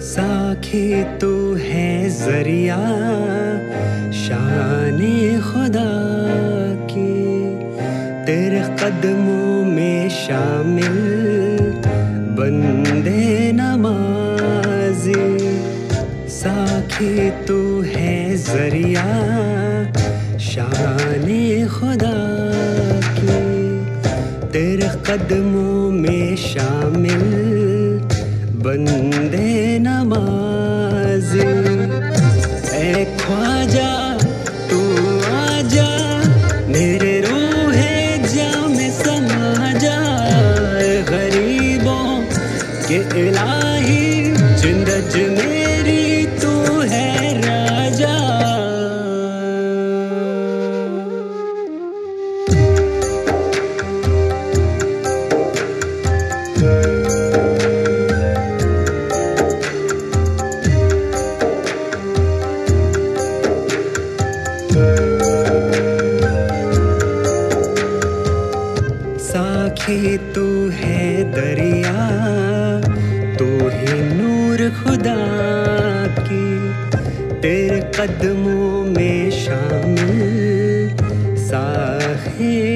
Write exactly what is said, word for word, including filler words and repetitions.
साखी तू है जरिया शाने खुदा की, तेरे कदमों में शामिल बंदे नमाजी। साखी तू है जरिया शाने खुदा की, तेरे कदमों में शामिल बंदे नमाज़ी। ऐ ख्वाजा तू आजा, मेरे रूहे जाँ में समा जा। गरीबों के इलाही जिंदज मेरी तू है राजा। साखी तू है दरिया, तू ही नूर खुदा की, तेरे कदमों में शामिल साखी